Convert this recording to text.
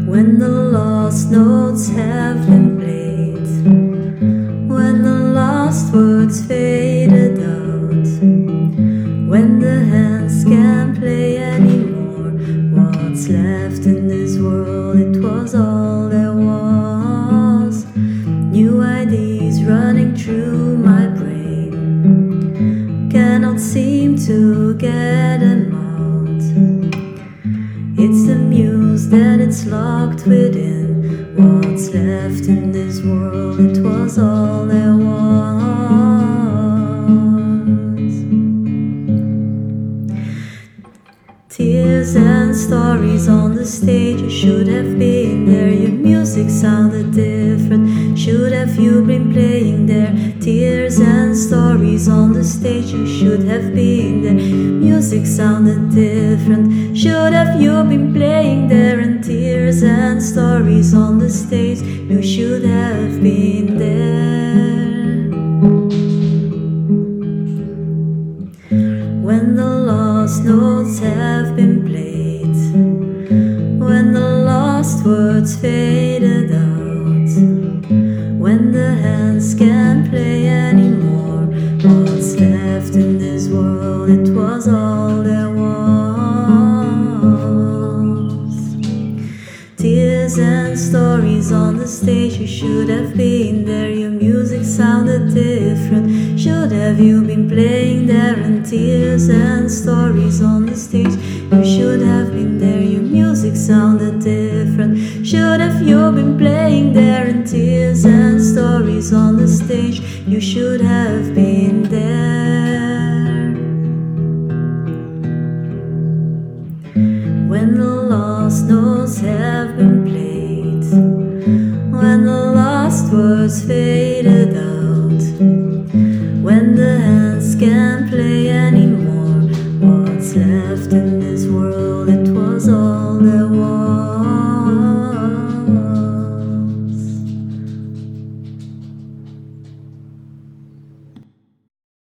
When the lost notes have been played, when the lost words faded out, when the hands can't play anymore, what's left in this world? It was all there was. New ideas running through my brain, cannot seem to get them out. It's the muse that it's locked within. What's left in this world? It was all there was. Tears and stories on the stage. You should have been there. Your music sounded different. Should have you been playing there? Tears and stories on the stage. You should have been there. Music sounded different. Should have you been playing there? And tears and stories on the stage. You should have been there. When the lost notes have been played, when the lost words faded out, when the hands can't play anymore, what's left in this world? It was all there was. Tears and stories on the stage. You should have been there. Your music sounded different. Should have you been playing there? And tears and stories on the stage. You should have been there. Your music sounded different. Should have you been playing there? And tears and stories on the stage. You should have been there. When the lost notes have been played, when the lost words faded out, when the hands can't play anymore, what's left in